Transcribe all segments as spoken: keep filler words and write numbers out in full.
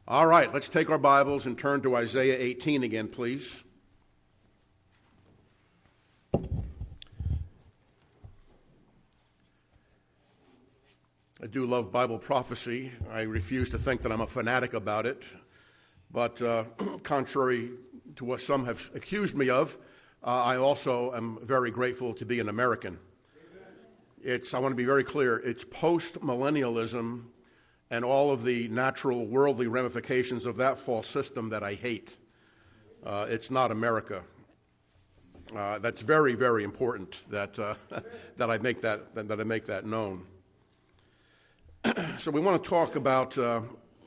All right, let's take our Bibles and turn to Isaiah eighteen again, please. I do love Bible prophecy. I refuse to think that I'm a fanatic about it. But uh, contrary to what some have accused me of, uh, I also am very grateful to be an American. It's, I want to be very clear, it's post-millennialism and all of the natural worldly ramifications of that false system that I hate. Uh, it's not America. Uh, that's very, very important that uh, that I make that that I make that known. So we want to talk about uh,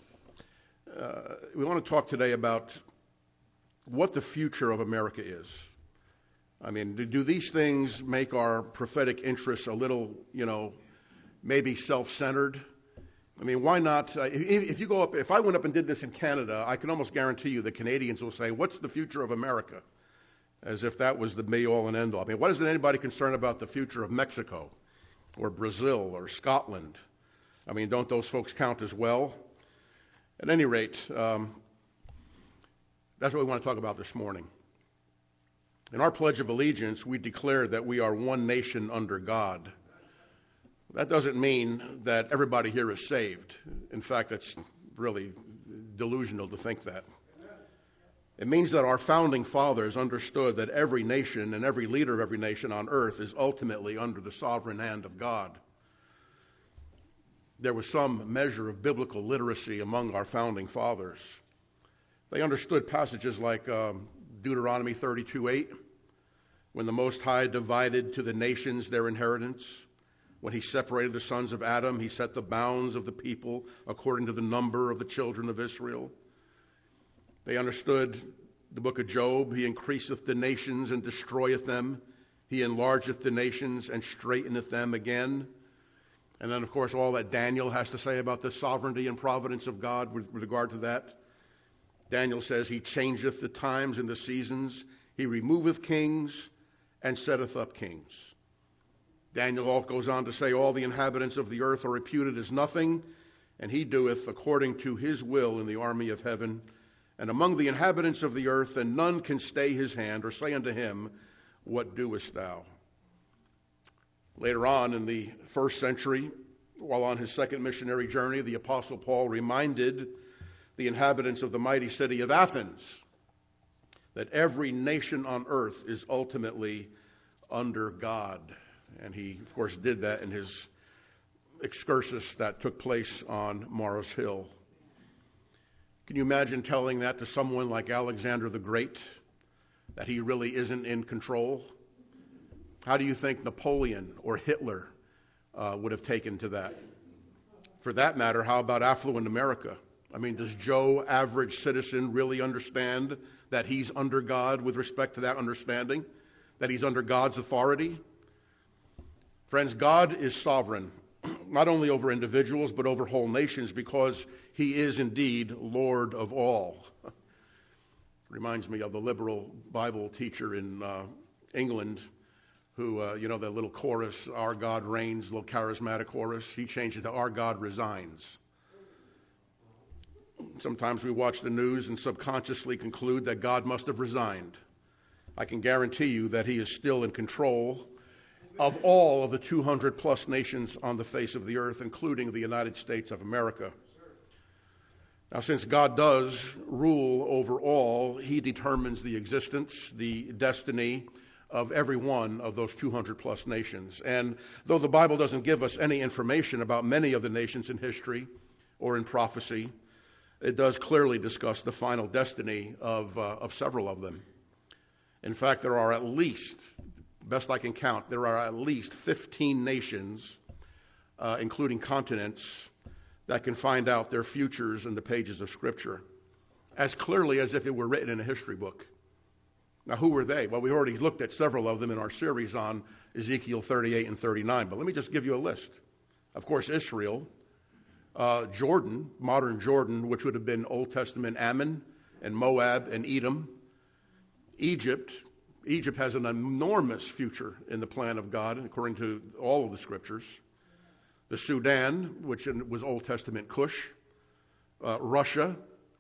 uh, we want to talk today about what the future of America is. I mean, do, do these things make our prophetic interests a little, you know, maybe self-centered? I mean, why not? Uh, if, if you go up, if I went up and did this in Canada, I can almost guarantee you the Canadians will say, "What's the future of America?" As if that was the be-all and end-all. I mean, what is anybody concerned about the future of Mexico or Brazil or Scotland? I mean, don't those folks count as well? At any rate, um, that's what we want to talk about this morning. In our Pledge of Allegiance, we declare that we are one nation under God. That doesn't mean that everybody here is saved. In fact, that's really delusional to think that. It means that our founding fathers understood that every nation and every leader of every nation on earth is ultimately under the sovereign hand of God. There was some measure of biblical literacy among our founding fathers. They understood passages like um, Deuteronomy thirty-two eight, when the Most High divided to the nations their inheritance. When he separated the sons of Adam, he set the bounds of the people according to the number of the children of Israel. They understood the book of Job. He increaseth the nations and destroyeth them. He enlargeth the nations and straighteneth them again. And then, of course, all that Daniel has to say about the sovereignty and providence of God with regard to that. Daniel says, he changeth the times and the seasons. He removeth kings and setteth up kings. Daniel all goes on to say, all the inhabitants of the earth are reputed as nothing, and he doeth according to his will in the army of heaven. And among the inhabitants of the earth, and none can stay his hand or say unto him, what doest thou? Later on in the first century, while on his second missionary journey, the Apostle Paul reminded the inhabitants of the mighty city of Athens that every nation on earth is ultimately under God. And he, of course, did that in his excursus that took place on Mars Hill. Can you imagine telling that to someone like Alexander the Great, that he really isn't in control? How do you think Napoleon or Hitler uh, would have taken to that? For that matter, how about affluent America? I mean, does Joe, average citizen, really understand that he's under God with respect to that understanding? That he's under God's authority? Friends, God is sovereign, not only over individuals, but over whole nations, because he is indeed Lord of all. Reminds me of the liberal Bible teacher in uh, England who, uh, you know, that little chorus, Our God Reigns, little charismatic chorus. He changed it to Our God Resigns. Sometimes we watch the news and subconsciously conclude that God must have resigned. I can guarantee you that he is still in control of all of the two hundred plus nations on the face of the earth, including the United States of America. Now, since God does rule over all, he determines the existence, the destiny of every one of those two hundred plus nations. And though the Bible doesn't give us any information about many of the nations in history or in prophecy, it does clearly discuss the final destiny of, uh, of several of them. In fact, there are at least, best I can count, there are at least fifteen nations, uh, including continents, that can find out their futures in the pages of Scripture as clearly as if it were written in a history book. Now, who were they? Well, we already looked at several of them in our series on Ezekiel thirty-eight and thirty-nine, but let me just give you a list. Of course, Israel, uh, Jordan, modern Jordan, which would have been Old Testament Ammon and Moab and Edom, Egypt. Egypt has an enormous future in the plan of God, according to all of the Scriptures. The Sudan, which was Old Testament Cush, uh, Russia,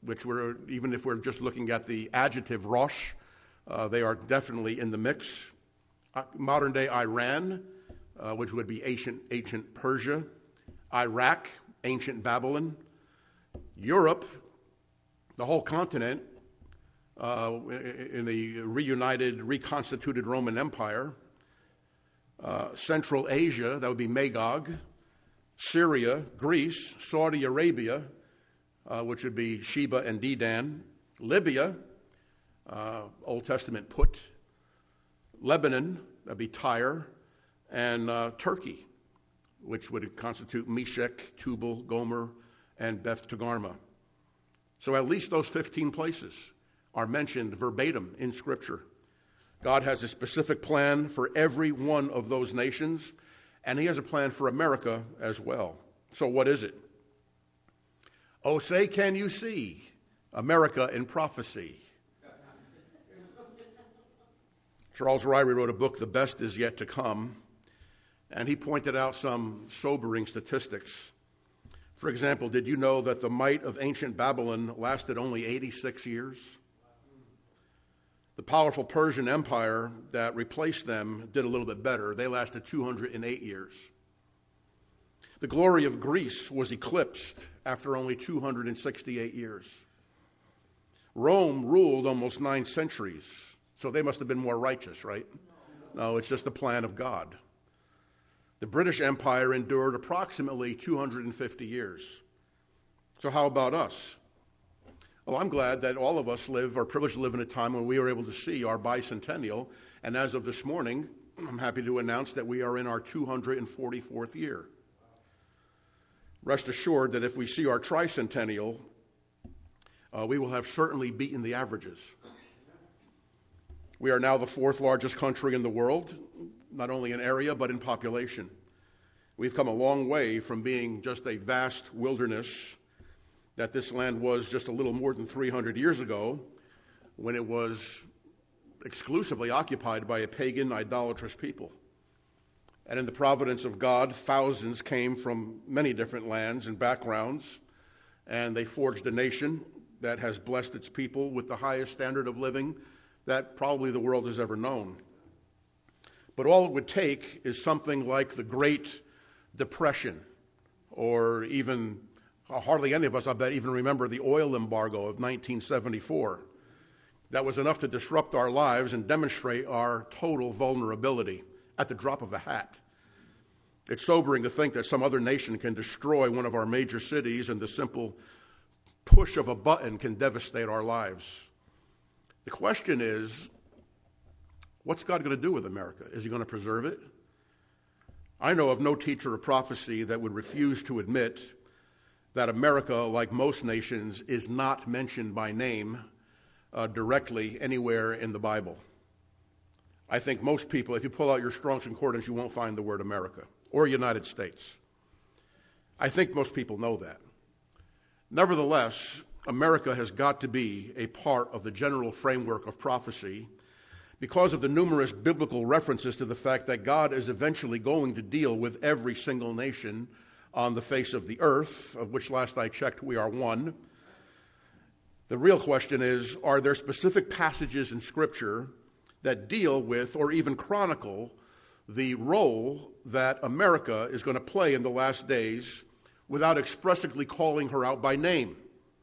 which we're, even if we're just looking at the adjective Rosh, uh, they are definitely in the mix. Uh, modern-day Iran, uh, which would be ancient, ancient Persia. Iraq, ancient Babylon. Europe, the whole continent, uh, in the reunited, reconstituted Roman Empire. Uh, Central Asia, that would be Magog. Syria, Greece, Saudi Arabia, uh, which would be Sheba and Dedan. Libya, uh, Old Testament Put. Lebanon, that would be Tyre. And uh, Turkey, which would constitute Meshech, Tubal, Gomer, and Beth Togarmah. So at least those fifteen places are mentioned verbatim in Scripture. God has a specific plan for every one of those nations, and he has a plan for America as well. So what is it? Oh, say, can you see America in prophecy? Charles Ryrie wrote a book, The Best Is Yet to Come, and he pointed out some sobering statistics. For example, did you know that the might of ancient Babylon lasted only eighty-six years? The powerful Persian Empire that replaced them did a little bit better. They lasted two hundred eight years. The glory of Greece was eclipsed after only two hundred sixty-eight years. Rome ruled almost nine centuries, so they must have been more righteous, right? No, it's just the plan of God. The British Empire endured approximately two hundred fifty years. So how about us? Well, I'm glad that all of us live, are privileged to live in a time when we are able to see our bicentennial. And as of this morning, I'm happy to announce that we are in our two hundred forty-fourth year. Rest assured that if we see our tricentennial, uh, we will have certainly beaten the averages. We are now the fourth largest country in the world, not only in area, but in population. We've come a long way from being just a vast wilderness that this land was just a little more than three hundred years ago, when it was exclusively occupied by a pagan, idolatrous people. And in the providence of God, thousands came from many different lands and backgrounds, and they forged a nation that has blessed its people with the highest standard of living that probably the world has ever known. But all it would take is something like the Great Depression, or even, hardly any of us, I bet, even remember the oil embargo of nineteen seventy-four. That was enough to disrupt our lives and demonstrate our total vulnerability at the drop of a hat. It's sobering to think that some other nation can destroy one of our major cities, and the simple push of a button can devastate our lives. The question is, what's God going to do with America? Is he going to preserve it? I know of no teacher of prophecy that would refuse to admit that America, like most nations, is not mentioned by name uh, directly anywhere in the Bible. I think most people, if you pull out your Strong's Concordance, you won't find the word America or United States. I think most people know that. Nevertheless, America has got to be a part of the general framework of prophecy because of the numerous biblical references to the fact that God is eventually going to deal with every single nation on the face of the earth, of which last I checked we are one. The real question is, are there specific passages in Scripture that deal with or even chronicle the role that America is going to play in the last days without expressly calling her out by name?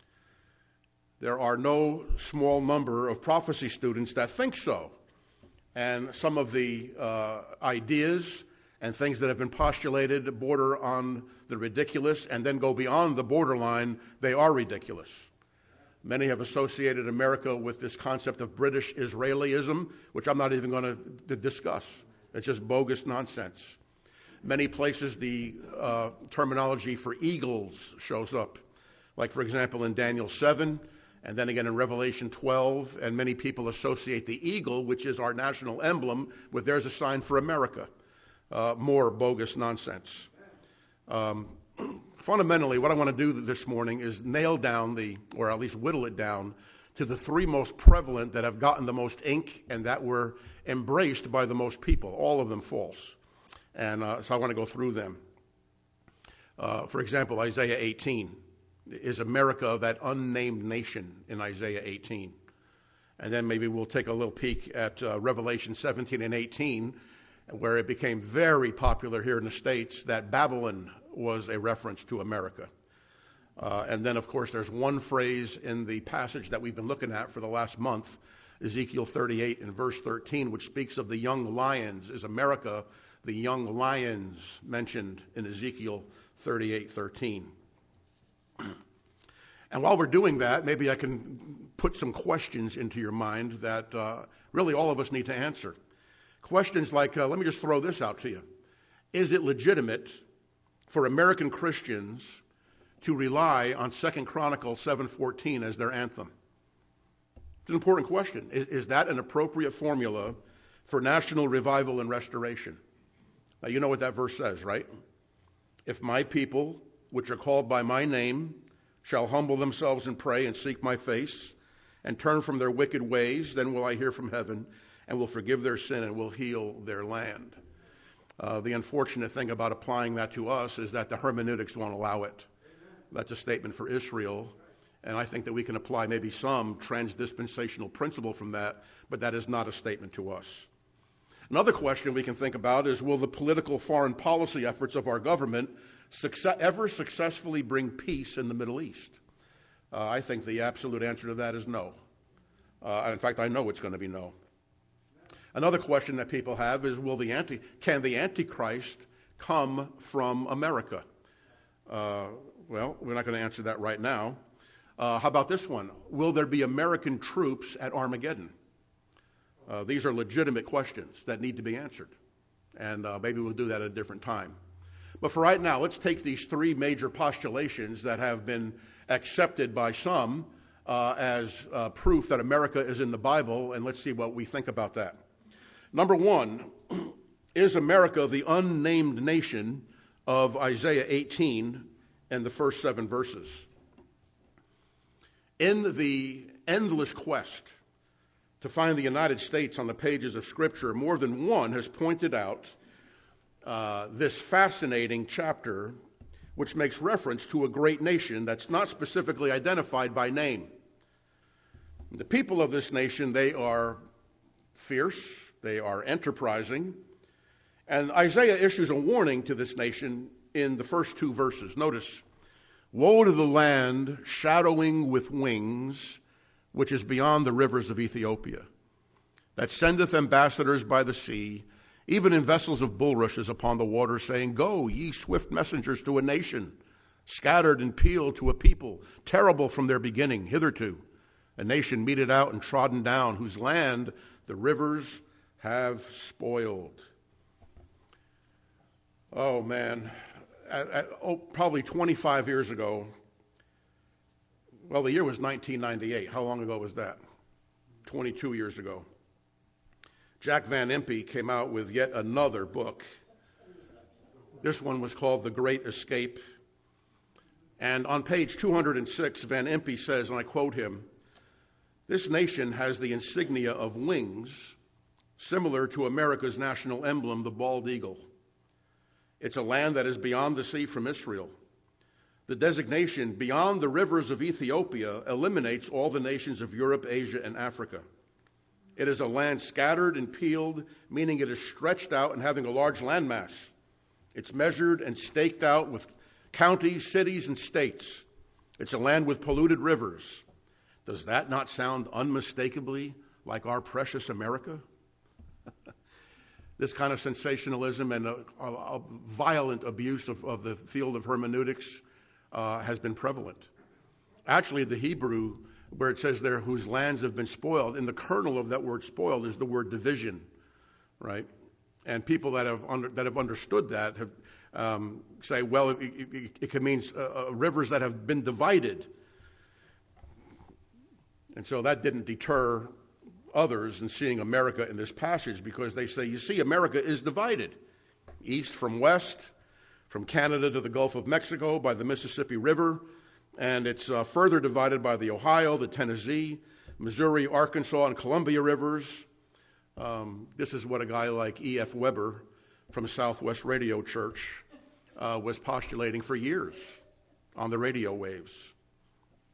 There are no small number of prophecy students that think so. And some of the uh, ideas and things that have been postulated border on the ridiculous and then go beyond the borderline. They are ridiculous. Many have associated America with this concept of British Israelism, which I'm not even going to discuss. It's just bogus nonsense. Many places the uh, terminology for eagles shows up, like, for example, in Daniel seven, and then again in Revelation twelve, and many people associate the eagle, which is our national emblem, with there's a sign for America. Uh, more bogus nonsense. Um, fundamentally, what I want to do this morning is nail down the, or at least whittle it down, to the three most prevalent that have gotten the most ink and that were embraced by the most people, all of them false. And uh, so I want to go through them. Uh, for example, Isaiah eighteen. Is America that unnamed nation in Isaiah eighteen? And then maybe we'll take a little peek at uh, Revelation seventeen and eighteen, where it became very popular here in the States that Babylon was a reference to America. Uh, and then, of course, there's one phrase in the passage that we've been looking at for the last month, Ezekiel thirty-eight and verse thirteen, which speaks of the young lions. Is America the young lions mentioned in Ezekiel thirty-eight thirteen? And while we're doing that, maybe I can put some questions into your mind that uh, really all of us need to answer. Questions like, uh, let me just throw this out to you. Is it legitimate for American Christians to rely on Second Chronicles seven fourteen as their anthem? It's an important question. Is, is that an appropriate formula for national revival and restoration? Now, you know what that verse says, right? If my people, which are called by my name, shall humble themselves and pray and seek my face and turn from their wicked ways, then will I hear from heaven and will forgive their sin and will heal their land. Uh, the unfortunate thing about applying that to us is that the hermeneutics won't allow it. That's a statement for Israel, and I think that we can apply maybe some transdispensational principle from that, but that is not a statement to us. Another question we can think about is, will the political foreign policy efforts of our government success, ever successfully bring peace in the Middle East? Uh, I think the absolute answer to that is no. Uh, in fact, I know it's going to be no. Another question that people have is, will the anti, can the Antichrist come from America? Uh, well, we're not going to answer that right now. Uh, how about this one? Will there be American troops at Armageddon? Uh, these are legitimate questions that need to be answered, and uh, maybe we'll do that at a different time. But for right now, let's take these three major postulations that have been accepted by some uh, as uh, proof that America is in the Bible, and let's see what we think about that. Number one, is America the unnamed nation of Isaiah eighteen and the first seven verses? In the endless quest to find the United States on the pages of Scripture, more than one has pointed out uh, this fascinating chapter which makes reference to a great nation that's not specifically identified by name. The people of this nation, they are fierce, they are enterprising, and Isaiah issues a warning to this nation in the first two verses. Notice, woe to the land shadowing with wings, which is beyond the rivers of Ethiopia, that sendeth ambassadors by the sea, even in vessels of bulrushes upon the water, saying, go, ye swift messengers to a nation, scattered and peeled to a people, terrible from their beginning hitherto, a nation meted out and trodden down, whose land the rivers have spoiled. Oh, man. At, at, oh, probably twenty-five years ago, well, the year was nineteen ninety-eight. How long ago was that? twenty-two years ago. Jack Van Impe came out with yet another book. This one was called The Great Escape. And on page two hundred six, Van Impe says, and I quote him, this nation has the insignia of wings similar to America's national emblem, the bald eagle. It's a land that is beyond the sea from Israel. The designation beyond the rivers of Ethiopia eliminates all the nations of Europe, Asia, and Africa. It is a land scattered and peeled, meaning it is stretched out and having a large landmass. It's measured and staked out with counties, cities, and states. It's a land with polluted rivers. Does that not sound unmistakably like our precious America? This kind of sensationalism and a, a, a violent abuse of, of the field of hermeneutics uh, has been prevalent. Actually, the Hebrew, where it says there, whose lands have been spoiled, in the kernel of that word spoiled is the word division, right? And people that have under, that have understood that have um, say, well, it, it, it can mean uh, uh, rivers that have been divided. And so that didn't deter others in seeing America in this passage, because they say, you see, America is divided, east from west, from Canada to the Gulf of Mexico by the Mississippi River, and it's uh, further divided by the Ohio, the Tennessee, Missouri, Arkansas, and Columbia rivers. Um, this is what a guy like E F Weber from Southwest Radio Church uh, was postulating for years on the radio waves.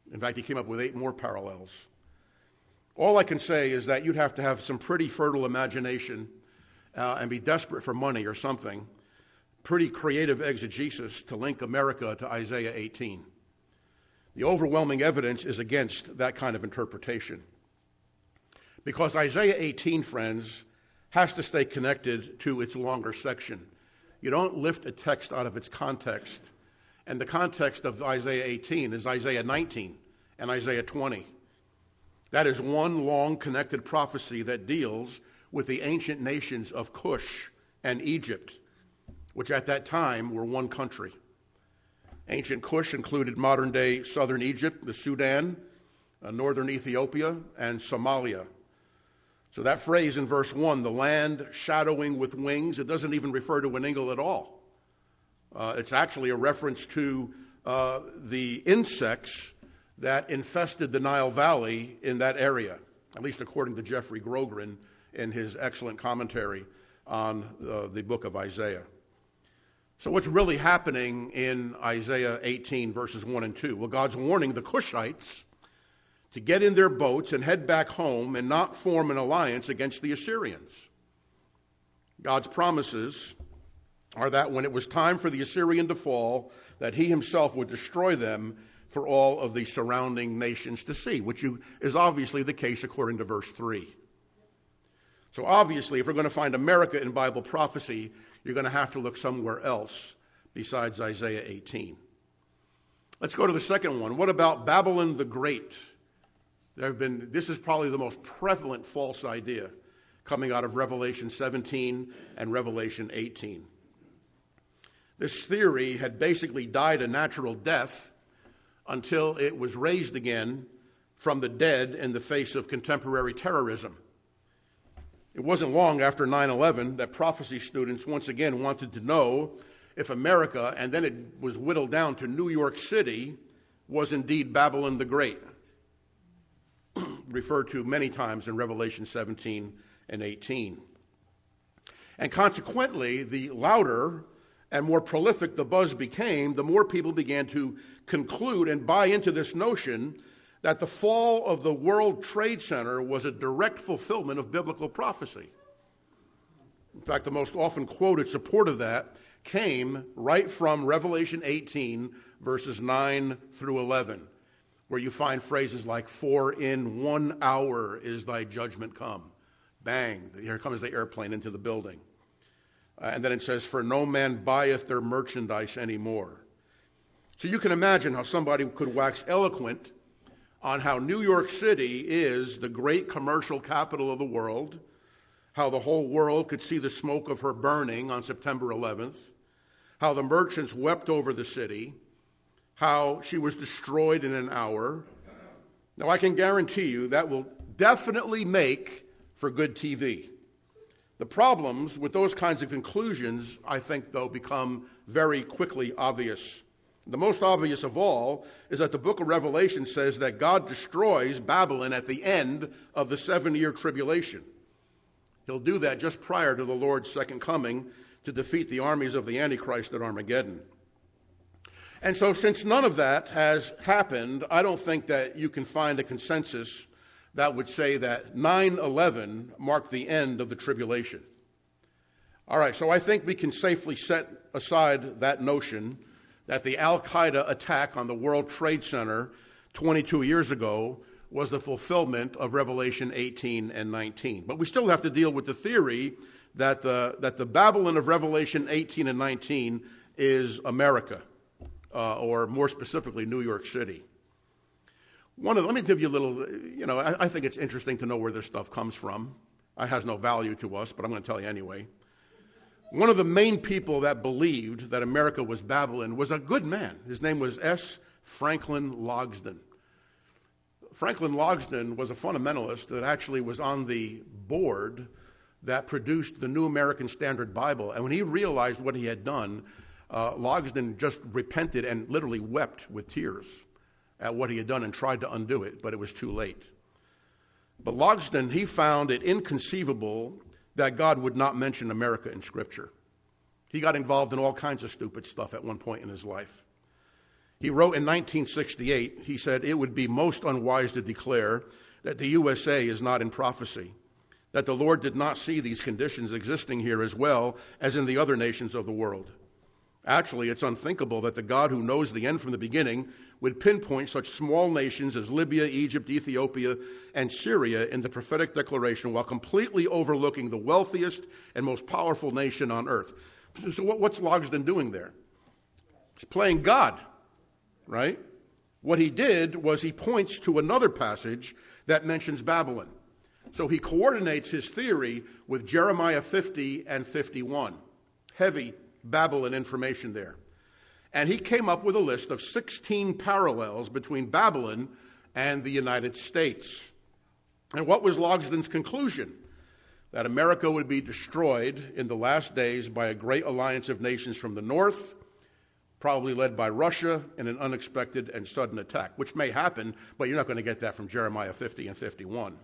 In fact, he came up with eight more parallels. All I can say is that you'd have to have some pretty fertile imagination uh, and be desperate for money or something, pretty creative exegesis to link America to Isaiah eighteen. The overwhelming evidence is against that kind of interpretation. Because Isaiah eighteen, friends, has to stay connected to its longer section. You don't lift a text out of its context. And the context of Isaiah eighteen is Isaiah nineteen and Isaiah twenty. That is one long connected prophecy that deals with the ancient nations of Cush and Egypt, which at that time were one country. Ancient Cush included modern-day southern Egypt, the Sudan, uh, northern Ethiopia, and Somalia. So that phrase in verse one, the land shadowing with wings, it doesn't even refer to an eagle at all. Uh, it's actually a reference to uh, the insects that infested the Nile Valley in that area, at least according to Jeffrey Grogren in his excellent commentary on uh, the book of Isaiah. So what's really happening in Isaiah eighteen, verses one and two? Well, God's warning the Cushites to get in their boats and head back home and not form an alliance against the Assyrians. God's promises are that when it was time for the Assyrian to fall, that he himself would destroy them for all of the surrounding nations to see, which is obviously the case according to verse three. So obviously, if we're going to find America in Bible prophecy, you're going to have to look somewhere else besides Isaiah eighteen. Let's go to the second one. What about Babylon the Great? There have been, this is probably the most prevalent false idea coming out of Revelation seventeen and Revelation eighteen. This theory had basically died a natural death until it was raised again from the dead in the face of contemporary terrorism. It wasn't long after nine eleven that prophecy students once again wanted to know if America, and then it was whittled down to New York City, was indeed Babylon the Great, referred to many times in Revelation seventeen and eighteen. And consequently, the louder and more prolific the buzz became, the more people began to conclude and buy into this notion that the fall of the World Trade Center was a direct fulfillment of biblical prophecy. In fact, the most often quoted support of that came right from Revelation eighteen, verses nine through eleven, where you find phrases like, "For in one hour is thy judgment come." Bang, here comes the airplane into the building. Uh, and then it says, "For no man buyeth their merchandise anymore." So you can imagine how somebody could wax eloquent on how New York City is the great commercial capital of the world, how the whole world could see the smoke of her burning on September eleventh, how the merchants wept over the city, how she was destroyed in an hour. Now, I can guarantee you that will definitely make for good T V. The problems with those kinds of conclusions, I think, though, become very quickly obvious. The most obvious of all is that the book of Revelation says that God destroys Babylon at the end of the seven-year tribulation. He'll do that just prior to the Lord's second coming to defeat the armies of the Antichrist at Armageddon. And so since none of that has happened, I don't think that you can find a consensus that would say that nine eleven marked the end of the tribulation. All right, so I think we can safely set aside that notion that the Al-Qaeda attack on the World Trade Center twenty-two years ago was the fulfillment of Revelation eighteen and nineteen. But we still have to deal with the theory that the, that the Babylon of Revelation eighteen and nineteen is America, uh, or more specifically, New York City. One of the, let me give you a little, you know, I, I think it's interesting to know where this stuff comes from. It has no value to us, but I'm going to tell you anyway. One of the main people that believed that America was Babylon was a good man. His name was S. Franklin Logsdon. Franklin Logsdon was a fundamentalist that actually was on the board that produced the New American Standard Bible. And when he realized what he had done, uh, Logsdon just repented and literally wept with tears at what he had done and tried to undo it, but it was too late. But Logsdon, he found it inconceivable that God would not mention America in Scripture. He got involved in all kinds of stupid stuff at one point in his life. He wrote in nineteen sixty-eight, he said, "It would be most unwise to declare that the U S A is not in prophecy, that the Lord did not see these conditions existing here as well as in the other nations of the world. Actually, it's unthinkable that the God who knows the end from the beginning would pinpoint such small nations as Libya, Egypt, Ethiopia, and Syria in the prophetic declaration while completely overlooking the wealthiest and most powerful nation on earth." So what's Logsdon doing there? He's playing God, right? What he did was he points to another passage that mentions Babylon. So he coordinates his theory with Jeremiah fifty and fifty-one. Heavy Babylon information there. And he came up with a list of sixteen parallels between Babylon and the United States. And what was Logsdon's conclusion? That America would be destroyed in the last days by a great alliance of nations from the north, probably led by Russia in an unexpected and sudden attack, which may happen, but you're not going to get that from Jeremiah fifty and fifty-one.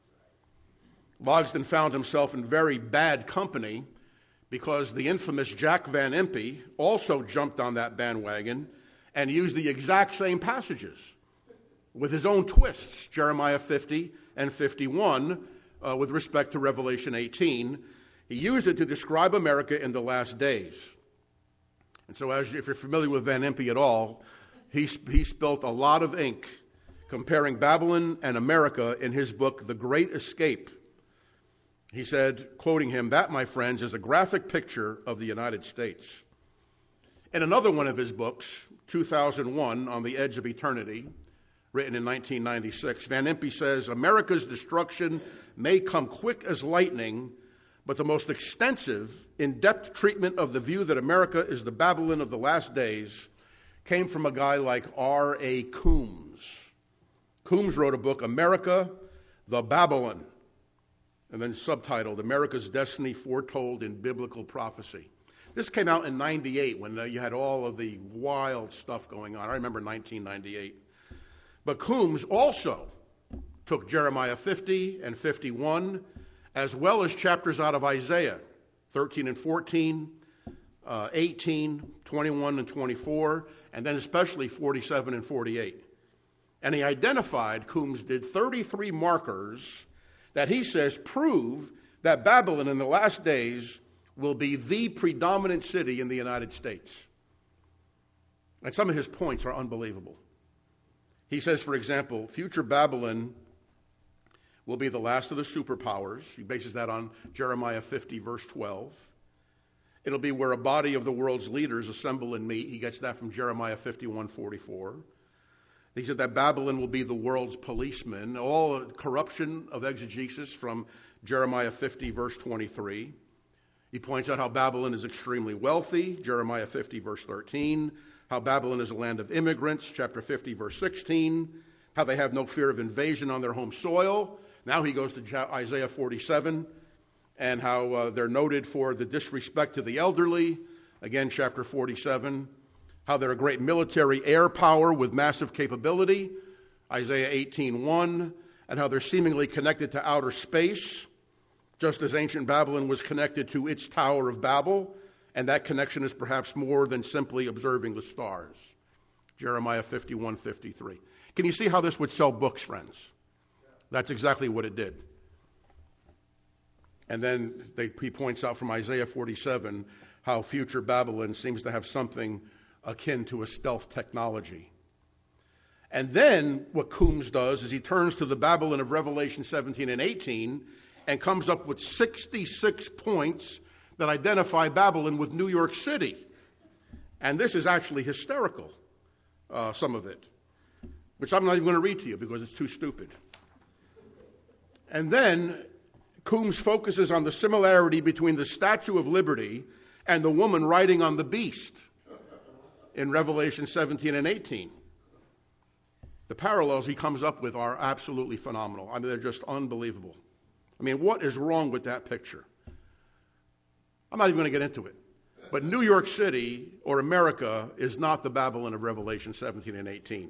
Logsdon found himself in very bad company because the infamous Jack Van Impe also jumped on that bandwagon and used the exact same passages with his own twists, Jeremiah fifty and fifty-one, uh, with respect to Revelation eighteen. He used it to describe America in the last days. And so as if you're familiar with Van Impe at all, he, he spilt a lot of ink comparing Babylon and America in his book, The Great Escape. He said, quoting him, "That, my friends, is a graphic picture of the United States." In another one of his books, two thousand one, On the Edge of Eternity, written in nineteen ninety-six, Van Impe says, "America's destruction may come quick as lightning, but the most extensive, in-depth treatment of the view that America is the Babylon of the last days came from a guy like R A Coombs. Coombs wrote a book, America, the Babylon, and then subtitled, America's Destiny Foretold in Biblical Prophecy. This came out in ninety-eight when uh, you had all of the wild stuff going on. I remember nineteen ninety-eight. But Coombs also took Jeremiah fifty and fifty-one, as well as chapters out of Isaiah, thirteen and fourteen, uh, eighteen, twenty-one and twenty-four, and then especially forty-seven and forty-eight. And he identified, Coombs did, thirty-three markers that he says prove that Babylon in the last days will be the predominant city in the United States. And some of his points are unbelievable. He says, for example, future Babylon will be the last of the superpowers. He bases that on Jeremiah fifty, verse twelve. It'll be where a body of the world's leaders assemble and meet. He gets that from Jeremiah fifty-one, forty-four. He said that Babylon will be the world's policeman. All corruption of exegesis from Jeremiah fifty, verse twenty-three. He points out how Babylon is extremely wealthy, Jeremiah fifty, verse thirteen. How Babylon is a land of immigrants, chapter fifty, verse sixteen. How they have no fear of invasion on their home soil. Now he goes to Isaiah forty-seven, and how uh, they're noted for the disrespect to the elderly, again, chapter forty-seven. How they're a great military air power with massive capability, Isaiah eighteen, one. And how they're seemingly connected to outer space, just as ancient Babylon was connected to its Tower of Babel, and that connection is perhaps more than simply observing the stars, Jeremiah fifty-one, fifty-three. Can you see how this would sell books, friends? That's exactly what it did. And then they, he points out from Isaiah forty-seven how future Babylon seems to have something akin to a stealth technology. And then what Coombs does is he turns to the Babylon of Revelation seventeen and eighteen and comes up with sixty-six points that identify Babylon with New York City. And this is actually hysterical, uh, some of it, which I'm not even going to read to you because it's too stupid. And then Coombs focuses on the similarity between the Statue of Liberty and the woman riding on the beast in Revelation seventeen and eighteen. The parallels he comes up with are absolutely phenomenal. I mean, they're just unbelievable. I mean, what is wrong with that picture? I'm not even going to get into it. But New York City, or America, is not the Babylon of Revelation seventeen and eighteen.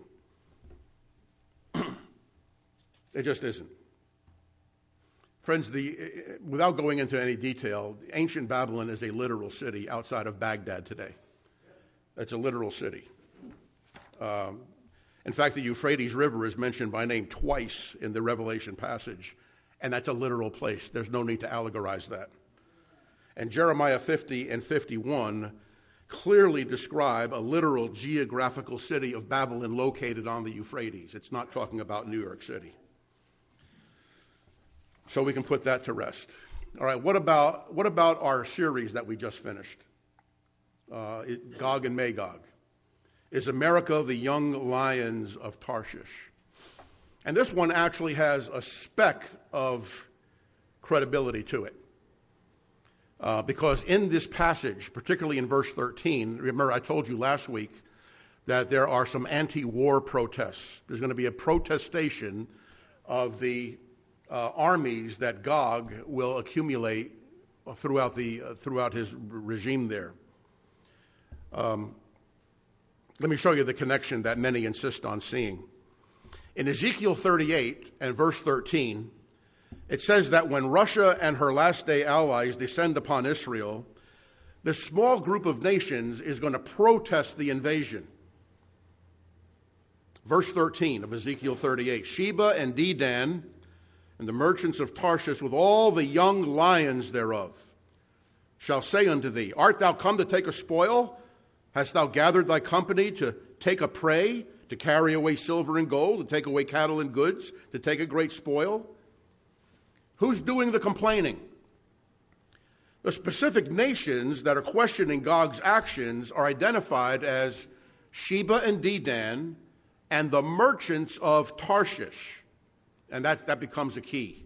It just isn't. Friends, the, without going into any detail, ancient Babylon is a literal city outside of Baghdad today. It's a literal city. Um, in fact, the Euphrates River is mentioned by name twice in the Revelation passage, and that's a literal place. There's no need to allegorize that. And Jeremiah fifty and fifty-one clearly describe a literal geographical city of Babylon located on the Euphrates. It's not talking about New York City. So we can put that to rest. All right, what about what about our series that we just finished? Uh, it, Gog and Magog. Is America the young lions of Tarshish? And this one actually has a speck of credibility to it. Uh, because in this passage, particularly in verse thirteen, remember I told you last week that there are some anti-war protests. There's going to be a protestation of the uh, armies that Gog will accumulate throughout the uh, throughout his regime there. Um, let me show you the connection that many insist on seeing. In Ezekiel thirty-eight and verse thirteen, it says that when Russia and her last-day allies descend upon Israel, this small group of nations is going to protest the invasion. Verse thirteen of Ezekiel thirty-eight, Sheba and Dedan and the merchants of Tarshish with all the young lions thereof shall say unto thee, Art thou come to take a spoil? Hast thou gathered thy company to take a prey, to carry away silver and gold, to take away cattle and goods, to take a great spoil? Who's doing the complaining? The specific nations that are questioning Gog's actions are identified as Sheba and Dedan and the merchants of Tarshish. And that, that becomes a key.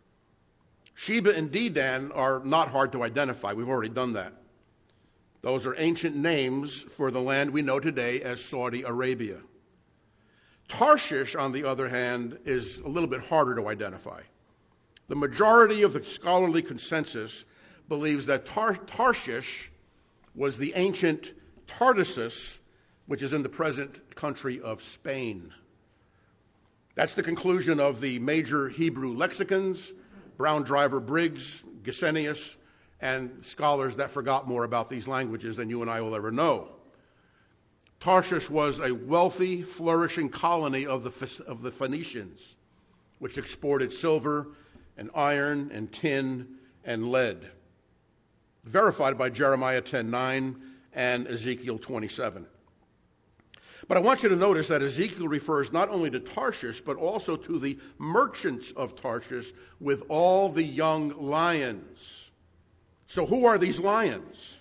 Sheba and Dedan are not hard to identify. We've already done that. Those are ancient names for the land we know today as Saudi Arabia. Tarshish, on the other hand, is a little bit harder to identify. The majority of the scholarly consensus believes that Tar- Tarshish was the ancient Tartessus, which is in the present country of Spain. That's the conclusion of the major Hebrew lexicons, Brown Driver Briggs, Gesenius, and scholars that forgot more about these languages than you and I will ever know. Tarshish was a wealthy, flourishing colony of the, of the Phoenicians, which exported silver and iron and tin and lead, verified by Jeremiah ten nine and Ezekiel twenty-seven. But I want you to notice that Ezekiel refers not only to Tarshish, but also to the merchants of Tarshish with all the young lions. So who are these lions?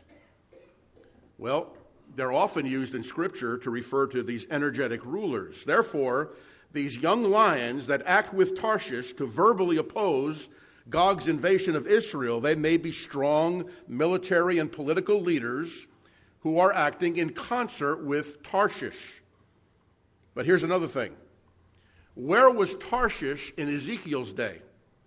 Well, they're often used in Scripture to refer to these energetic rulers. Therefore, these young lions that act with Tarshish to verbally oppose Gog's invasion of Israel, they may be strong military and political leaders who are acting in concert with Tarshish. But here's another thing. Where was Tarshish in Ezekiel's day?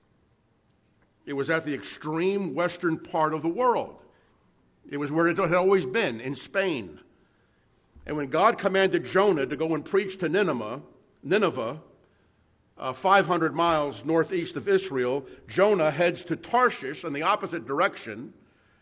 It was at the extreme western part of the world. It was where it had always been, in Spain. And when God commanded Jonah to go and preach to Nineveh, Nineveh, uh, five hundred miles northeast of Israel, Jonah heads to Tarshish in the opposite direction,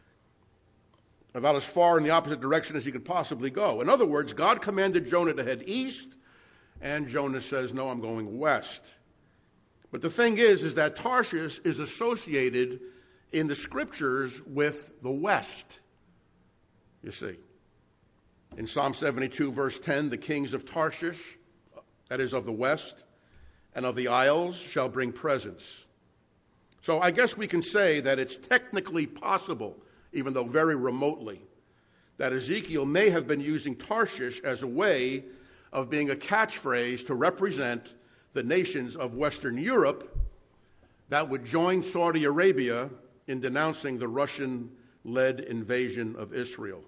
about as far in the opposite direction as he could possibly go. In other words, God commanded Jonah to head east, and Jonah says, no, I'm going west. But the thing is, is that Tarshish is associated in the Scriptures with the west, you see. In Psalm seventy-two, verse ten, the kings of Tarshish, that is of the west, and of the isles shall bring presents. So I guess we can say that it's technically possible, even though very remotely, that Ezekiel may have been using Tarshish as a way of being a catchphrase to represent the nations of Western Europe that would join Saudi Arabia in denouncing the Russian-led invasion of Israel.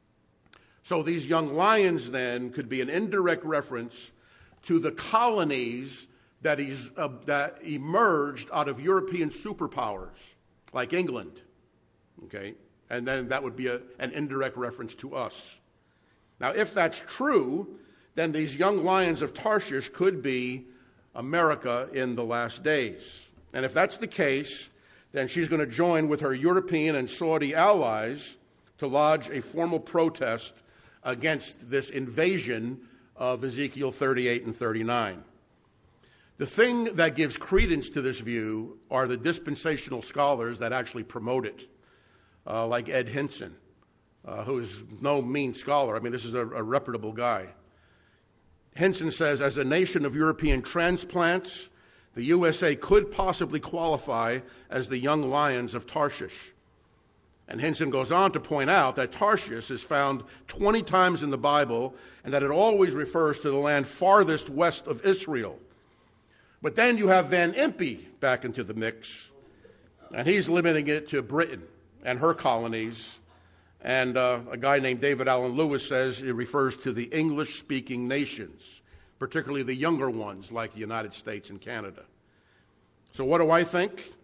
So these young lions then could be an indirect reference to the colonies that, is, uh, that emerged out of European superpowers, like England, okay? And then that would be a, an indirect reference to us. Now, if that's true, then these young lions of Tarshish could be America in the last days. And if that's the case, then she's going to join with her European and Saudi allies to lodge a formal protest against this invasion of Ezekiel thirty-eight and thirty-nine. The thing that gives credence to this view are the dispensational scholars that actually promote it, uh, like Ed Hinson, uh, who is no mean scholar. I mean, this is a, a reputable guy. Hinson says, as a nation of European transplants, the U S A could possibly qualify as the young lions of Tarshish. And Hinson goes on to point out that Tarshish is found twenty times in the Bible and that it always refers to the land farthest west of Israel. But then you have Van Impe back into the mix, and he's limiting it to Britain and her colonies. And uh, a guy named David Allen Lewis says it refers to the English-speaking nations, particularly the younger ones like the United States and Canada. So what do I think?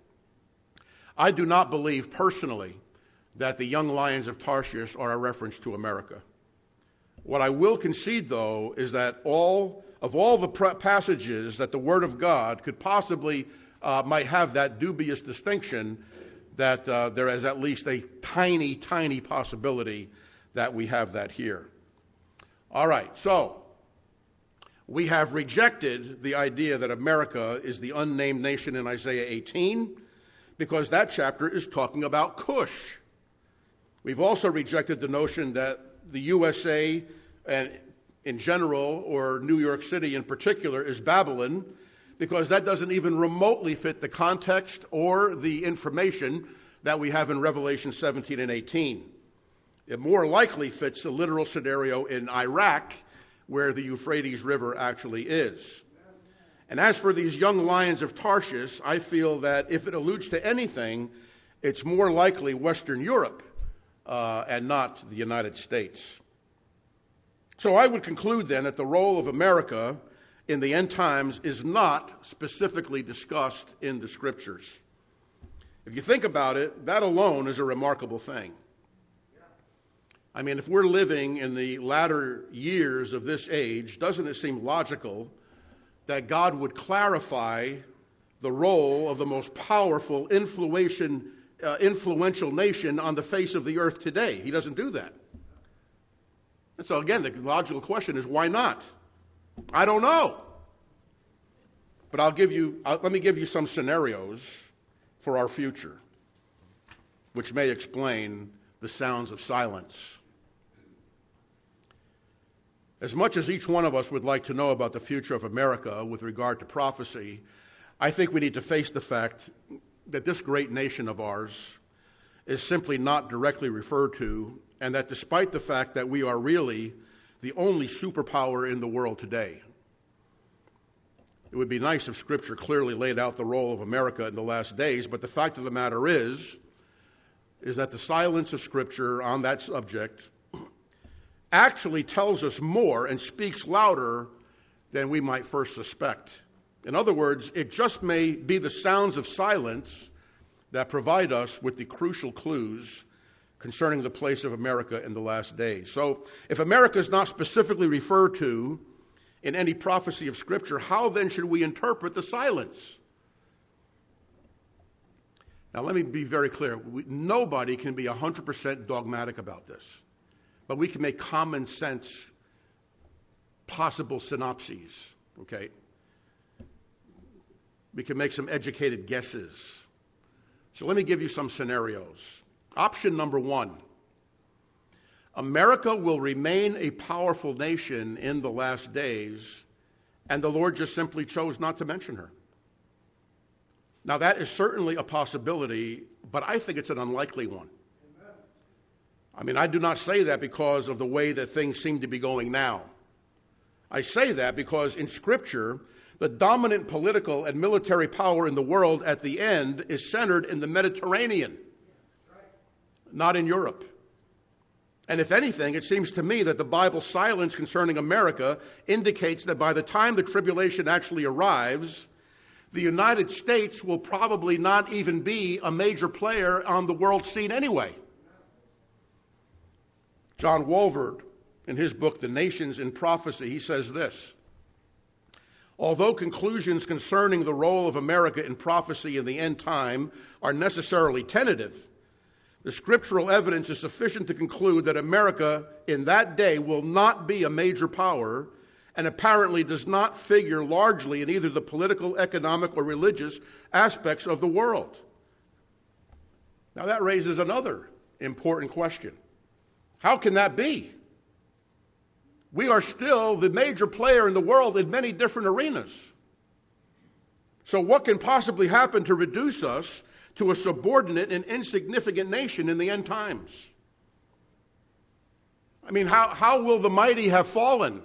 I do not believe personally that the young lions of Tarshish are a reference to America. What I will concede, though, is that all of all the passages that the Word of God could possibly uh, might have that dubious distinction, that uh, there is at least a tiny, tiny possibility that we have that here. All right, so we have rejected the idea that America is the unnamed nation in Isaiah eighteen because that chapter is talking about Cush. We've also rejected the notion that the U S A and in general, or New York City in particular, is Babylon, because that doesn't even remotely fit the context or the information that we have in Revelation seventeen and eighteen. It more likely fits the literal scenario in Iraq, where the Euphrates River actually is. And as for these young lions of Tarshish, I feel that if it alludes to anything, it's more likely Western Europe uh, and not the United States. So I would conclude then that the role of America in the end times is not specifically discussed in the Scriptures. If you think about it, that alone is a remarkable thing. I mean, if we're living in the latter years of this age, doesn't it seem logical that God would clarify the role of the most powerful, influential, uh, influential nation on the face of the earth today? He doesn't do that. And so again, the logical question is, why not? I don't know. But I'll give you, I'll, let me give you some scenarios for our future, which may explain the sounds of silence. As much as each one of us would like to know about the future of America with regard to prophecy, I think we need to face the fact that this great nation of ours is simply not directly referred to, and that despite the fact that we are really the only superpower in the world today, it would be nice if Scripture clearly laid out the role of America in the last days, but the fact of the matter is, is that the silence of Scripture on that subject actually tells us more and speaks louder than we might first suspect. In other words, it just may be the sounds of silence that provide us with the crucial clues concerning the place of America in the last days. So, if America is not specifically referred to in any prophecy of Scripture, how then should we interpret the silence? Now, let me be very clear. We, nobody can be one hundred percent dogmatic about this, but we can make common sense possible synopses, okay? We can make some educated guesses. So let me give you some scenarios. Option number one, America will remain a powerful nation in the last days, and the Lord just simply chose not to mention her. Now, that is certainly a possibility, but I think it's an unlikely one. Amen. I mean, I do not say that because of the way that things seem to be going now. I say that because in Scripture, the dominant political and military power in the world at the end is centered in the Mediterranean, not in Europe. And if anything, it seems to me that the Bible's silence concerning America indicates that by the time the tribulation actually arrives, the United States will probably not even be a major player on the world scene anyway. John Walvoord, in his book, The Nations in Prophecy, he says this: although conclusions concerning the role of America in prophecy in the end time are necessarily tentative, the scriptural evidence is sufficient to conclude that America in that day will not be a major power and apparently does not figure largely in either the political, economic, or religious aspects of the world. Now that raises another important question. How can that be? We are still the major player in the world in many different arenas. So what can possibly happen to reduce us to a subordinate and insignificant nation in the end times? I mean, how, how will the mighty have fallen?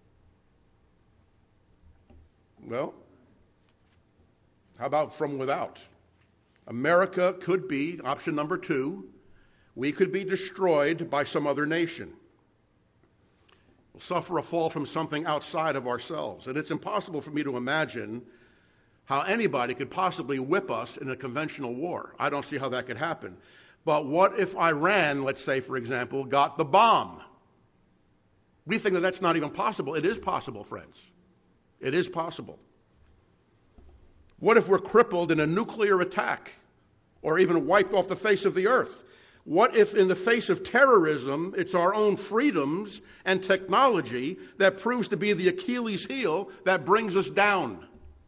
Well, how about from without? America could be, option number two, we could be destroyed by some other nation. We'll suffer a fall from something outside of ourselves. And it's impossible for me to imagine how anybody could possibly whip us in a conventional war. I don't see how that could happen. But what if Iran, let's say, for example, got the bomb? We think that that's not even possible. It is possible, friends. It is possible. What if we're crippled in a nuclear attack or even wiped off the face of the earth? What if in the face of terrorism, it's our own freedoms and technology that proves to be the Achilles heel that brings us down?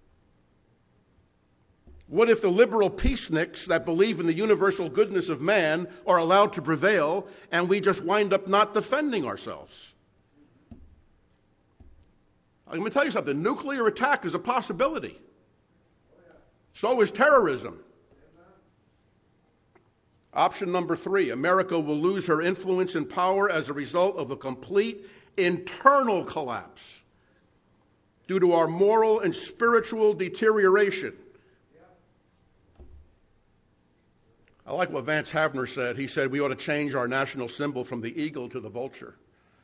What if the liberal peaceniks that believe in the universal goodness of man are allowed to prevail and we just wind up not defending ourselves? I'm going to tell you something. Nuclear attack is a possibility. So is terrorism. Option number three, America will lose her influence and power as a result of a complete internal collapse due to our moral and spiritual deterioration. I like what Vance Havner said. He said we ought to change our national symbol from the eagle to the vulture.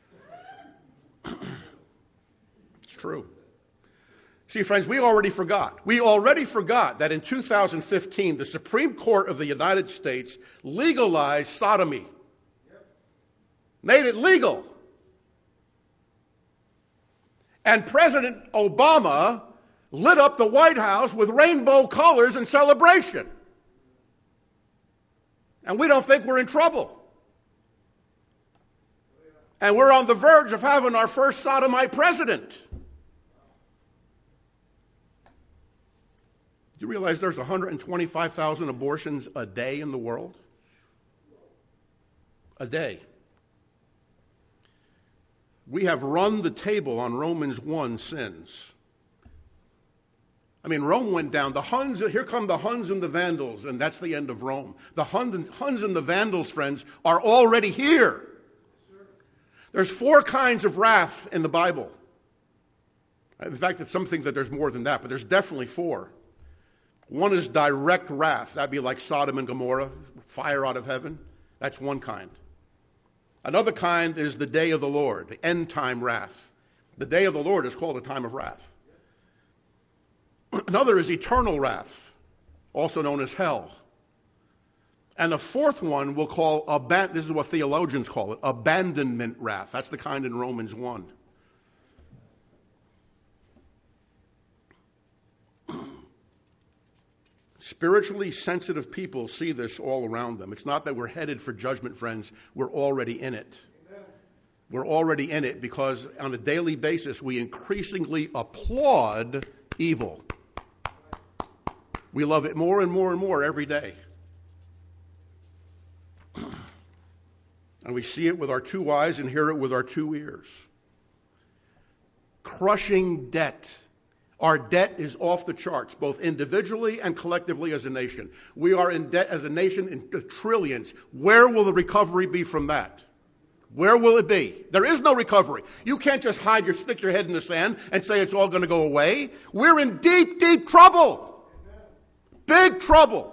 It's true. See, friends, we already forgot. We already forgot that in two thousand fifteen, the Supreme Court of the United States legalized sodomy. Yep. Made it legal. And President Obama lit up the White House with rainbow colors in celebration. And we don't think we're in trouble. And we're on the verge of having our first sodomite president. Do you realize there's one hundred twenty-five thousand abortions a day in the world? A day. We have run the table on Romans one sins. I mean, Rome went down. The Huns, here come the Huns and the Vandals, and that's the end of Rome. The Huns and the Vandals, friends, are already here. There's four kinds of wrath in the Bible. In fact, some think that there's more than that, but there's definitely four. One is direct wrath. That'd be like Sodom and Gomorrah, fire out of heaven. That's one kind. Another kind is the day of the Lord, the end time wrath. The day of the Lord is called a time of wrath. Another is eternal wrath, also known as hell. And the fourth one we'll call, aban- this is what theologians call it, abandonment wrath. That's the kind in Romans one. Spiritually sensitive people see this all around them. It's not that we're headed for judgment, friends. We're already in it. Amen. We're already in it because on a daily basis we increasingly applaud evil. We love it more and more and more every day. And we see it with our two eyes and hear it with our two ears. Crushing debt. Our debt is off the charts, both individually and collectively as a nation. We are in debt as a nation in trillions. Where will the recovery be from that? Where will it be? There is no recovery. You can't just hide your, stick your head in the sand and say it's all going to go away. We're in deep, deep trouble. Big trouble.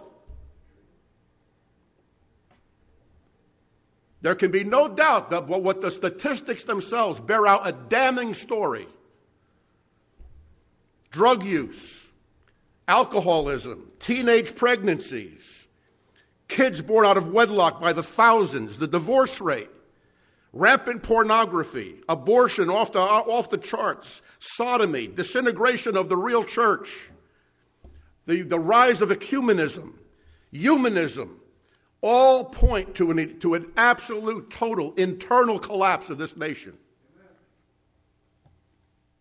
There can be no doubt that what the statistics themselves bear out a damning story. Drug use, alcoholism, teenage pregnancies, kids born out of wedlock by the thousands, the divorce rate, rampant pornography, abortion off the, off the charts, sodomy, disintegration of the real church, the, the rise of ecumenism, humanism, all point to an, to an absolute, total internal collapse of this nation.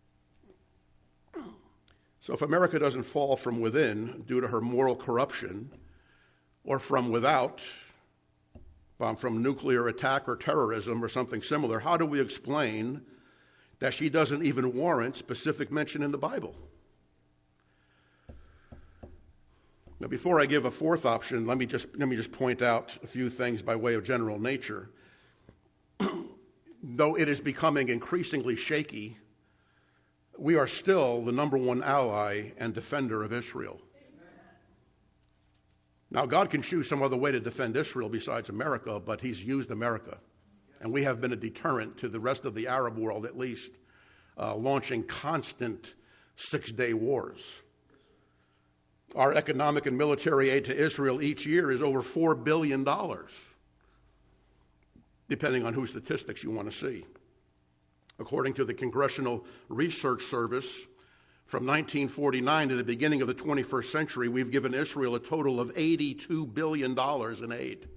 So if America doesn't fall from within due to her moral corruption, or from without, um, from nuclear attack or terrorism or something similar, how do we explain that she doesn't even warrant specific mention in the Bible? Now, before I give a fourth option, let me just let me just point out a few things by way of general nature. Though it is becoming increasingly shaky, we are still the number one ally and defender of Israel. Now, God can choose some other way to defend Israel besides America, but he's used America. And we have been a deterrent to the rest of the Arab world, at least, uh, launching constant six-day wars. Our economic and military aid to Israel each year is over four billion dollars, depending on whose statistics you want to see. According to the Congressional Research Service, from nineteen forty-nine to the beginning of the twenty-first century, we've given Israel a total of eighty-two billion dollars in aid.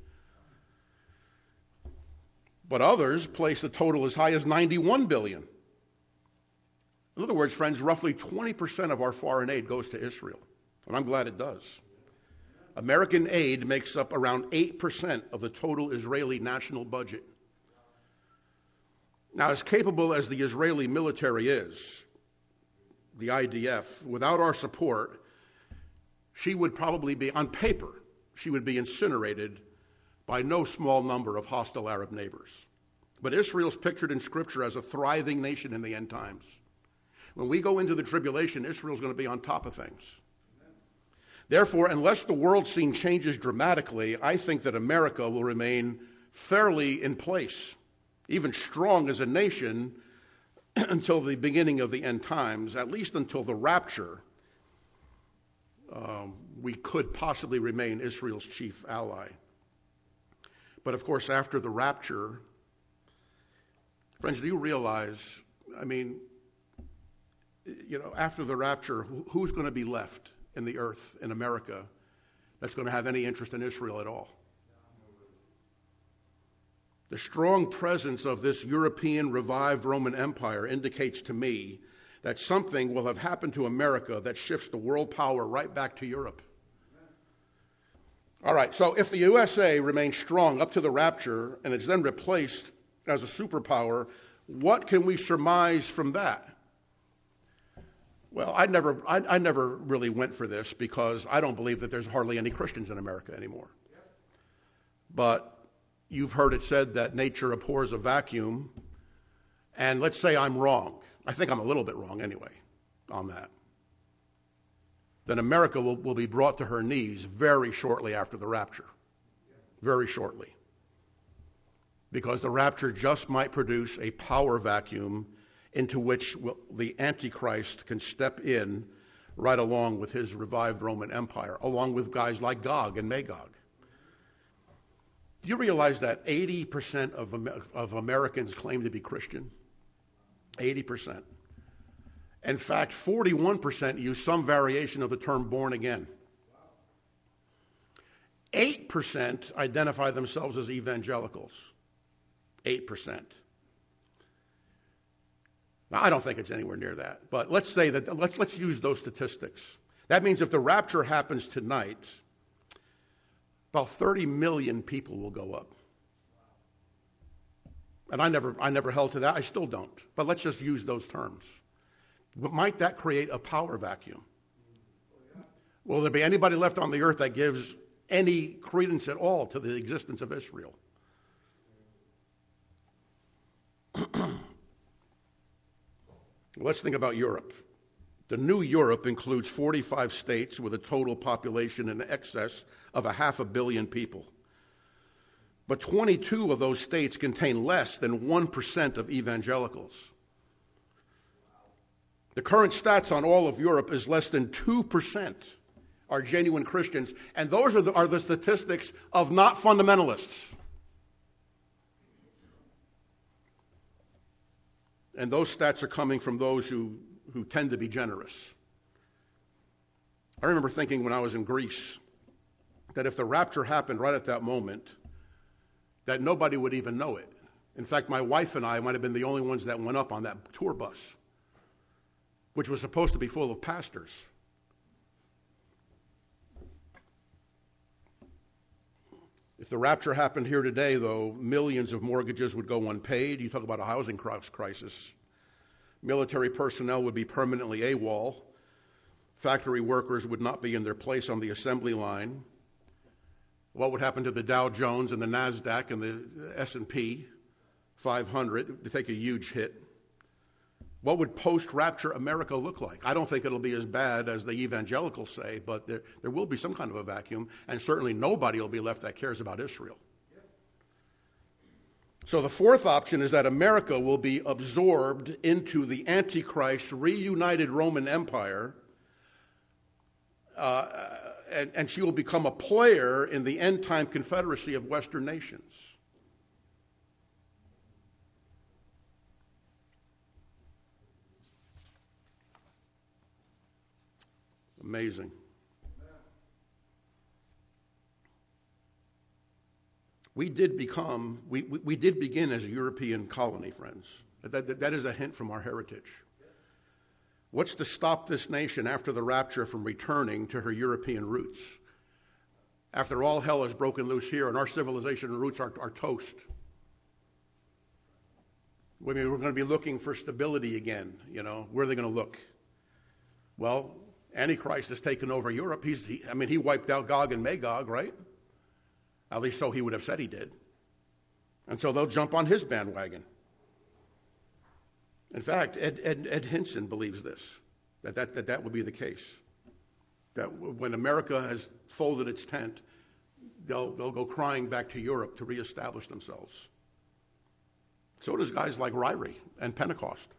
But others place the total as high as ninety-one billion dollars. In other words, friends, roughly twenty percent of our foreign aid goes to Israel, and I'm glad it does. American aid makes up around eight percent of the total Israeli national budget. Now, as capable as the Israeli military is, the I D F, without our support, she would probably be, on paper, she would be incinerated by no small number of hostile Arab neighbors. But Israel's pictured in Scripture as a thriving nation in the end times. When we go into the tribulation, Israel's going to be on top of things. Therefore, unless the world scene changes dramatically, I think that America will remain fairly in place, even strong as a nation, until the beginning of the end times, at least until the rapture. Um, we could possibly remain Israel's chief ally. But of course, after the rapture, friends, do you realize, I mean, you know, after the rapture, who's going to be left in the earth, in America, that's going to have any interest in Israel at all? The strong presence of this European revived Roman Empire indicates to me that something will have happened to America that shifts the world power right back to Europe. All right, so if the U S A remains strong up to the rapture and is then replaced as a superpower, what can we surmise from that? Well, I never, I, I never really went for this because I don't believe that there's hardly any Christians in America anymore. But you've heard it said that nature abhors a vacuum, and let's say I'm wrong. I think I'm a little bit wrong anyway on that. Then America will, will be brought to her knees very shortly after the rapture. Very shortly. Because the rapture just might produce a power vacuum into which the Antichrist can step in right along with his revived Roman Empire, along with guys like Gog and Magog. Do you realize that eighty percent of, of Americans claim to be Christian? eighty percent. In fact, forty-one percent use some variation of the term born again. eight percent identify themselves as evangelicals. eight percent. Now, I don't think it's anywhere near that, but let's say that, let's, let's use those statistics. That means if the rapture happens tonight, about thirty million people will go up. And I never, I never held to that. I still don't. But let's just use those terms. But might that create a power vacuum? Will there be anybody left on the earth that gives any credence at all to the existence of Israel? Let's think about Europe. The new Europe includes forty-five states with a total population in excess of a half a billion people. But twenty-two of those states contain less than one percent of evangelicals. The current stats on all of Europe is less than two percent are genuine Christians, and those are the, are the statistics of not fundamentalists. And those stats are coming from those who, who tend to be generous. I remember thinking when I was in Greece that if the rapture happened right at that moment, that nobody would even know it. In fact, my wife and I might have been the only ones that went up on that tour bus. which was supposed to be full of pastors. If the rapture happened here today, though, millions of mortgages would go unpaid. You talk about a housing crisis. Military personnel would be permanently AWOL. Factory workers would not be in their place on the assembly line. What would happen to the Dow Jones and the NASDAQ and the S and P five hundred? They take a huge hit. What would post-rapture America look like? I don't think it'll be as bad as the evangelicals say, but there, there will be some kind of a vacuum, and certainly nobody will be left that cares about Israel. So the fourth option is that America will be absorbed into the Antichrist reunited Roman Empire, uh, and, and she will become a player in the end-time confederacy of Western nations. Amazing. We did become, we, we, we did begin as a European colony, friends. That, that, that is a hint from our heritage. What's to stop this nation after the rapture from returning to her European roots? After all hell has broken loose here and our civilization roots are, are toast. I mean, we're going to be looking for stability again, you know. Where are they going to look? Well, Antichrist has taken over Europe. He's, he, I mean, he wiped out Gog and Magog, right? At least so he would have said he did. And so they'll jump on his bandwagon. In fact, Ed, Ed, Ed Hinson believes this, that that, that that would be the case. That when America has folded its tent, they'll, they'll go crying back to Europe to reestablish themselves. So does guys like Ryrie and Pentecost.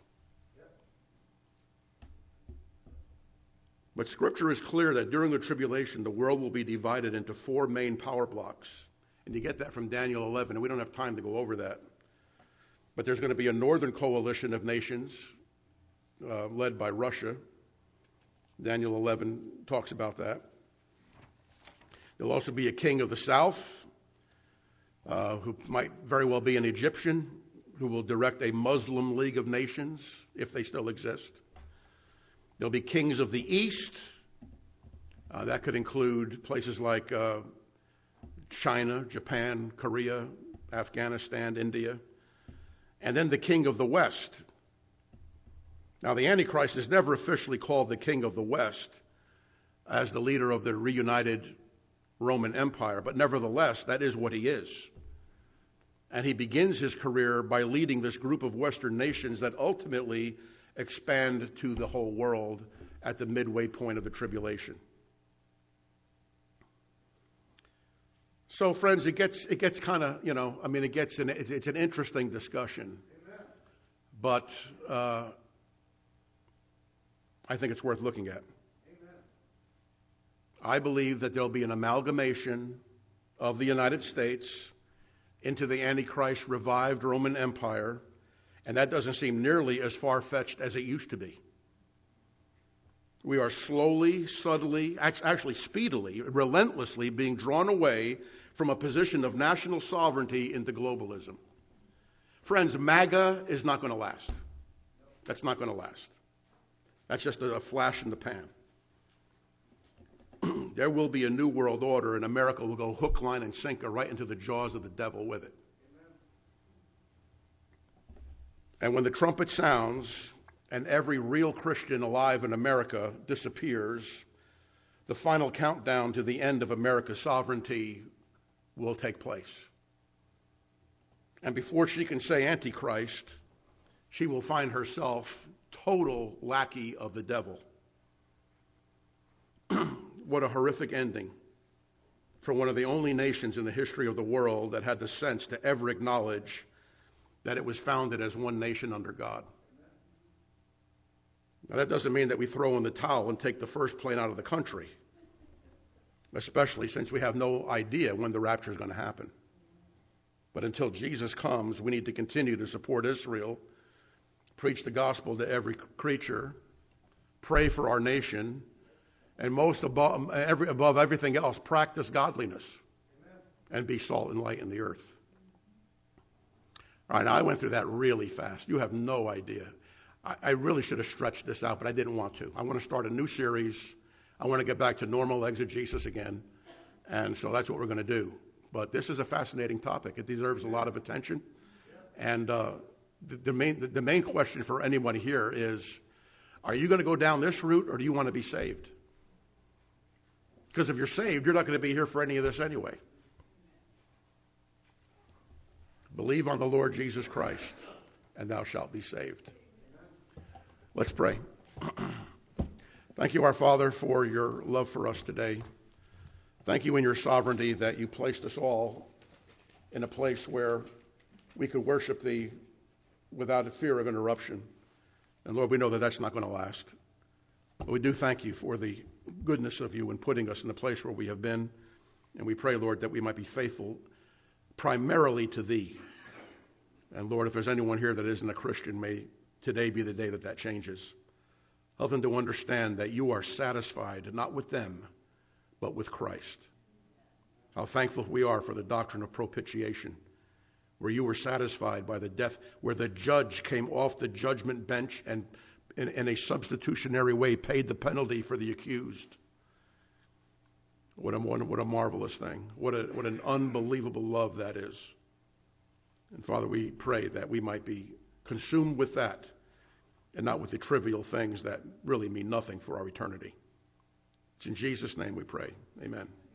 But Scripture is clear that during the tribulation, the world will be divided into four main power blocks. And you get that from Daniel eleven, and we don't have time to go over that. But there's going to be a northern coalition of nations uh, led by Russia. Daniel eleven talks about that. There'll also be a king of the south, uh, who might very well be an Egyptian, who will direct a Muslim League of Nations, if they still exist. There'll be kings of the east. Uh, that could include places like uh, China, Japan, Korea, Afghanistan, India. And then the king of the west. Now, the Antichrist is never officially called the king of the west as the leader of the reunited Roman Empire, but nevertheless, that is what he is. And he begins his career by leading this group of Western nations that ultimately expand to the whole world at the midway point of the tribulation. So, friends, it gets it gets kind of, you know, I mean, it gets an, it's, it's an interesting discussion. Amen. But uh, I think it's worth looking at. Amen. I believe that there'll be an amalgamation of the United States into the Antichrist revived Roman Empire. And that doesn't seem nearly as far-fetched as it used to be. We are slowly, subtly, actually speedily, relentlessly being drawn away from a position of national sovereignty into globalism. Friends, MAGA is not going to last. That's not going to last. That's just a flash in the pan. There will be a new world order, and America will go hook, line, and sinker right into the jaws of the devil with it. And when the trumpet sounds and every real Christian alive in America disappears, the final countdown to the end of America's sovereignty will take place. And before she can say Antichrist, she will find herself total lackey of the devil. What a horrific ending for one of the only nations in the history of the world that had the sense to ever acknowledge that it was founded as one nation under God. Now, that doesn't mean that we throw in the towel and take the first plane out of the country, especially since we have no idea when the rapture is going to happen. But until Jesus comes, we need to continue to support Israel, preach the gospel to every creature, pray for our nation, and most above, every, above everything else, practice godliness. Amen. And be salt and light in the earth. All right, now I went through that really fast. You have no idea. I, I really should have stretched this out, but I didn't want to. I want to start a new series. I want to get back to normal exegesis again, and so that's what we're going to do. But this is a fascinating topic. It deserves a lot of attention. And uh, the, the, main, the, the main question for anyone here is, are you going to go down this route, or do you want to be saved? Because if you're saved, you're not going to be here for any of this anyway. Believe on the Lord Jesus Christ, and thou shalt be saved. Let's pray. Thank you, our Father, for your love for us today. Thank you in your sovereignty that you placed us all in a place where we could worship thee without a fear of interruption. And Lord, we know that that's not going to last. But we do thank you for the goodness of you in putting us in the place where we have been. And we pray, Lord, that we might be faithful primarily to thee. And Lord, if there's anyone here that isn't a Christian, may today be the day that that changes. Help them to understand that you are satisfied not with them, but with Christ. How thankful we are for the doctrine of propitiation, where you were satisfied by the death, where the judge came off the judgment bench and in, in a substitutionary way paid the penalty for the accused. What a, what a marvelous thing. What, a, what an unbelievable love that is. And Father, we pray that we might be consumed with that and not with the trivial things that really mean nothing for our eternity. It's in Jesus' name we pray. Amen.